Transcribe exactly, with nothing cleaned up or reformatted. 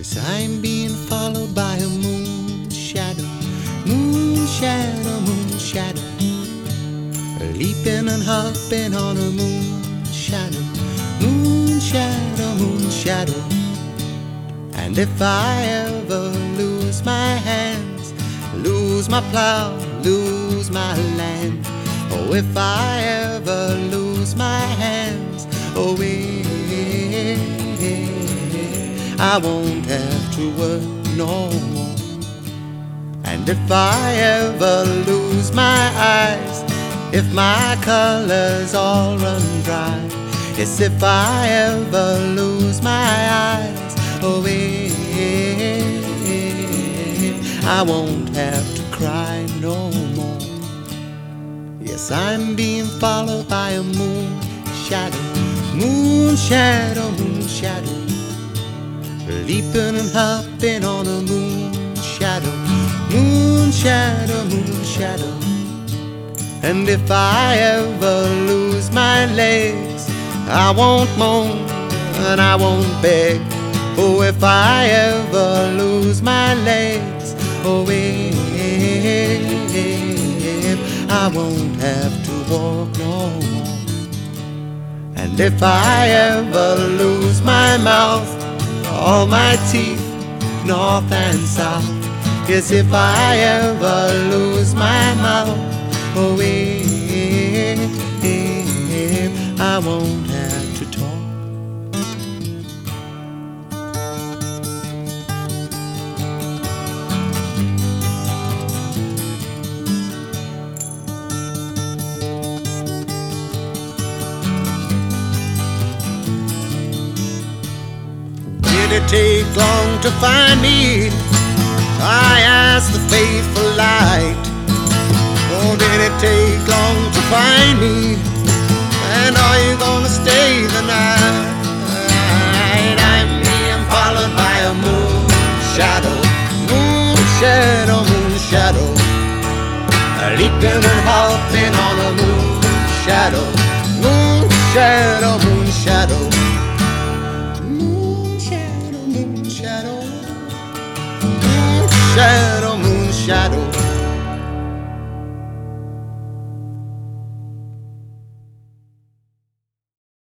Yes, I'm being followed by a moon shadow, moon shadow, moon shadow, leaping and hopping on a moon shadow, moon shadow, moon shadow. And if I ever lose my hands, lose my plow, lose my land, oh, if I ever lose my hands, oh, eh, I won't have to work no more. And if I ever lose my eyes, if my colors all run dry, yes, if I ever lose my eyes, oh, eh, I won't have to cry no more. Yes, I'm being followed by a moon shadow, moon shadow, moon shadow, leaping and hopping on a moon shadow, moon shadow, moon shadow. And if I ever lose my legs, I won't moan and I won't beg. Oh, if I ever lose my legs, oh, eh, I won't have to walk no more. And if I ever lose my mouth, all my teeth, north and south, yes, if I ever lose my mouth, oh, eh, I won't have to talk. Did it take long to find me? I asked the faithful light. Oh, did it take long to find me? And are you gonna stay the night? I'm being followed by a moon shadow, moon shadow, moon shadow, leaping and hopping on a moon shadow, moon shadow, moon shadow.